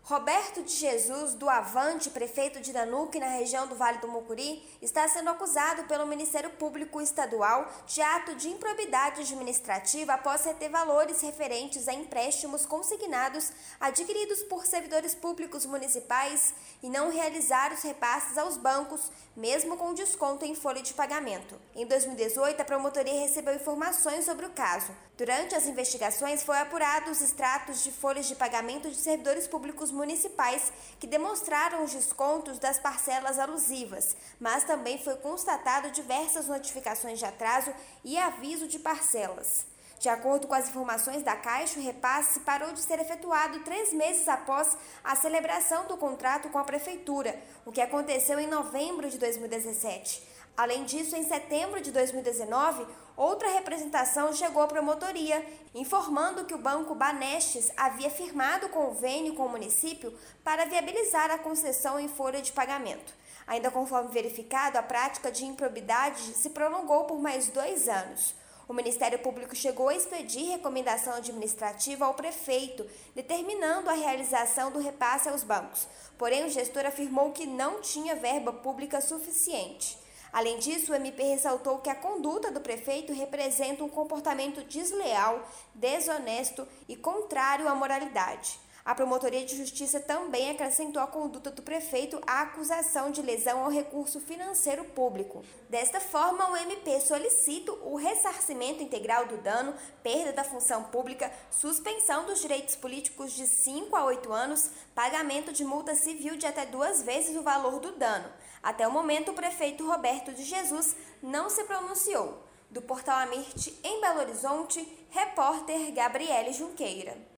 Roberto de Jesus, do Avante, prefeito de Nanuque, na região do Vale do Mucuri, está sendo acusado pelo Ministério Público Estadual de ato de improbidade administrativa após reter valores referentes a empréstimos consignados adquiridos por servidores públicos municipais e não realizar os repasses aos bancos, mesmo com desconto em folha de pagamento. Em 2018, a promotoria recebeu informações sobre o caso. Durante as investigações, foi apurado os extratos de folhas de pagamento de servidores públicos municipais que demonstraram os descontos das parcelas alusivas, mas também foi constatado diversas notificações de atraso e aviso de parcelas. De acordo com as informações da Caixa, o repasse parou de ser efetuado 3 meses após a celebração do contrato com a Prefeitura, o que aconteceu em novembro de 2017. Além disso, em setembro de 2019, outra representação chegou à promotoria, informando que o Banco Banestes havia firmado convênio com o município para viabilizar a concessão em folha de pagamento. Ainda conforme verificado, a prática de improbidade se prolongou por mais 2 anos. O Ministério Público chegou a expedir recomendação administrativa ao prefeito, determinando a realização do repasse aos bancos. Porém, o gestor afirmou que não tinha verba pública suficiente. Além disso, o MP ressaltou que a conduta do prefeito representa um comportamento desleal, desonesto e contrário à moralidade. A Promotoria de Justiça também acrescentou à conduta do prefeito a acusação de lesão ao recurso financeiro público. Desta forma, o MP solicita o ressarcimento integral do dano, perda da função pública, suspensão dos direitos políticos de 5 a 8 anos, pagamento de multa civil de até 2 vezes o valor do dano. Até o momento, o prefeito Roberto de Jesus não se pronunciou. Do Portal Amirte, em Belo Horizonte, repórter Gabriele Junqueira.